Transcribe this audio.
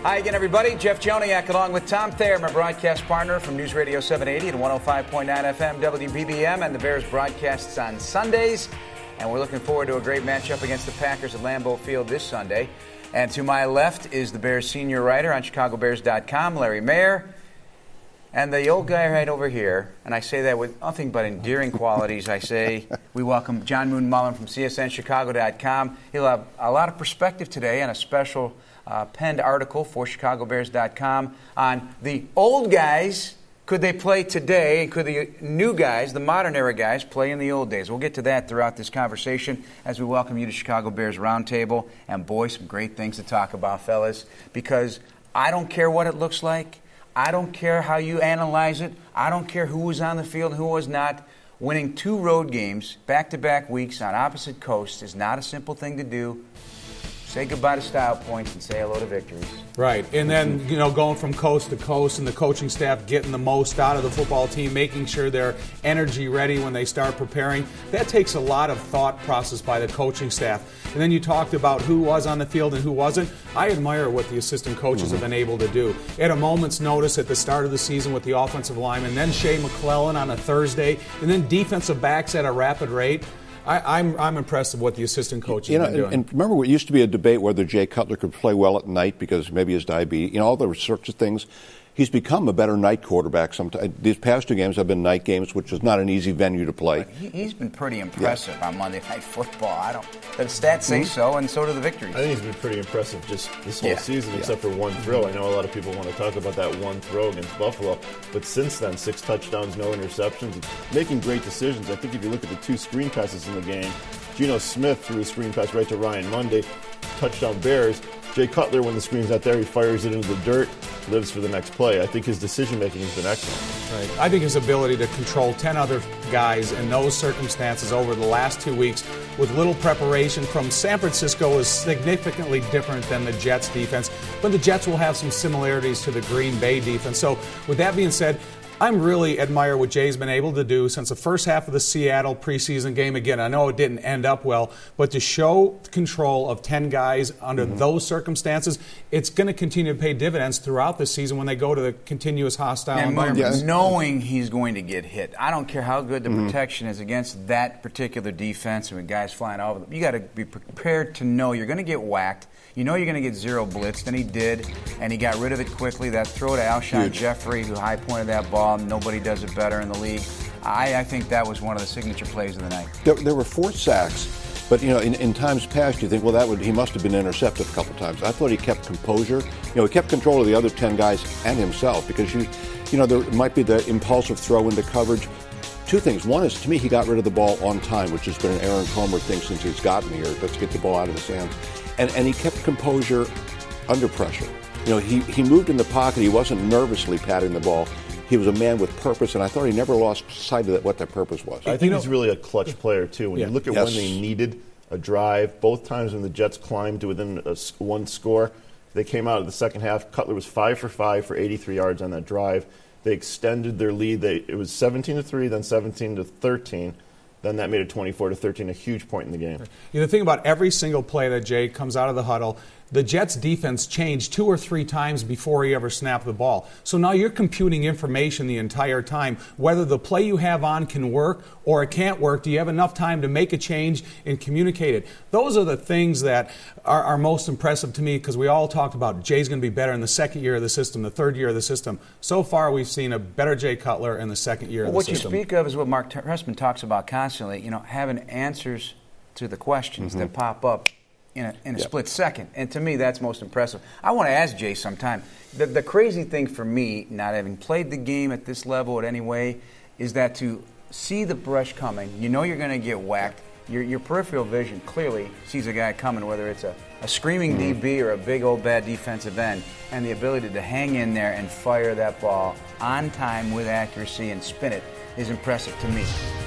Hi again, everybody. Jeff Joniak along with Tom Thayer, my broadcast partner from News Radio 780 and 105.9 FM WBBM, and the Bears broadcasts on Sundays. And we're looking forward to a great matchup against the Packers at Lambeau Field this Sunday. And to my left is the Bears senior writer on ChicagoBears.com, Larry Mayer. And the old guy right over here, and I say that with nothing but endearing qualities, I say we welcome John Moon Mullen from CSNChicago.com. He'll have a lot of perspective today on a special penned article for ChicagoBears.com on the old guys. Could they play today, and could the new guys, the modern era guys, play in the old days? We'll get to that throughout this conversation as we welcome you to Chicago Bears Roundtable. And boy, some great things to talk about, fellas, because I don't care what it looks like. I don't care how you analyze it. I don't care who was on the field and who was not. Winning 2 road games, back-to-back weeks on opposite coasts is not a simple thing to do. Say goodbye to style points and say hello to victories. Right, and then, going from coast to coast and the coaching staff getting the most out of the football team, making sure they're energy ready when they start preparing. That takes a lot of thought process by the coaching staff. And then you talked about who was on the field and who wasn't. I admire what the assistant coaches have been able to do. At a moment's notice at the start of the season with the offensive lineman, then Shea McClellan on a Thursday, and then defensive backs at a rapid rate. I'm impressed with what the assistant coach has been doing. And remember, it used to be a debate whether Jay Cutler could play well at night because maybe his diabetes, all those sorts of things. He's become a better night quarterback. Sometimes these past 2 games have been night games, which is not an easy venue to play. He's been pretty impressive on Monday Night Football. The stats say so, and so do the victories. I think he's been pretty impressive just this whole season, except for one throw. I know a lot of people want to talk about that one throw against Buffalo, but since then, 6 touchdowns, no interceptions, making great decisions. I think if you look at the 2 screen passes in the game, Geno Smith threw a screen pass right to Ryan Monday, touchdown Bears. Jay Cutler, when the screen's not there, he fires it into the dirt, lives for the next play. I think his decision-making has been excellent. Right. I think his ability to control 10 other guys in those circumstances over the last 2 weeks with little preparation from San Francisco is significantly different than the Jets' defense. But the Jets will have some similarities to the Green Bay defense. So with that being said, I'm really admire what Jay's been able to do since the first half of the Seattle preseason game. Again, I know it didn't end up well, but to show control of 10 guys under those circumstances, it's going to continue to pay dividends throughout the season when they go to the continuous hostile environment. Knowing he's going to get hit. I don't care how good the protection is against that particular defense and with guys flying over them. You got to be prepared to know you're going to get whacked. You know you're going to get zero blitzed, and he did, and he got rid of it quickly. That throw to Alshon Jeffrey, who high-pointed that ball, nobody does it better in the league. I think that was one of the signature plays of the night. There were 4 sacks, but in times past you think, well, he must have been intercepted a couple times. I thought he kept composure. He kept control of the other 10 guys and himself because there might be the impulsive throw into coverage. 2 things. One is, to me, he got rid of the ball on time, which has been an Aaron Comer thing since he's gotten here. Let's get the ball out of his hands. And he kept composure under pressure. He moved in the pocket. He wasn't nervously patting the ball. He was a man with purpose, and I thought he never lost sight of what that purpose was. I think he's really a clutch player, too. When you look at when they needed a drive, both times when the Jets climbed to within 1 score, they came out of the second half. Cutler was 5 for 5 for 83 yards on that drive. They extended their lead. It was 17-3, then 17-13. Then that made it 24-13, a huge point in the game. The thing about every single play that Jay comes out of the huddle, the Jets' defense changed 2 or 3 times before he ever snapped the ball. So now you're computing information the entire time. Whether the play you have on can work or it can't work, do you have enough time to make a change and communicate it? Those are the things that are most impressive to me because we all talked about Jay's going to be better in the second year of the system, the third year of the system. So far we've seen a better Jay Cutler in the second year of the system. What you speak of is what Mark Trestman talks about constantly, having answers to the questions that pop up in a split second. And to me, that's most impressive. I want to ask Jay sometime. The crazy thing for me, not having played the game at this level in any way, is that to see the brush coming, you're going to get whacked. Your peripheral vision clearly sees a guy coming, whether it's a screaming DB or a big old bad defensive end, and the ability to hang in there and fire that ball on time with accuracy and spin it is impressive to me.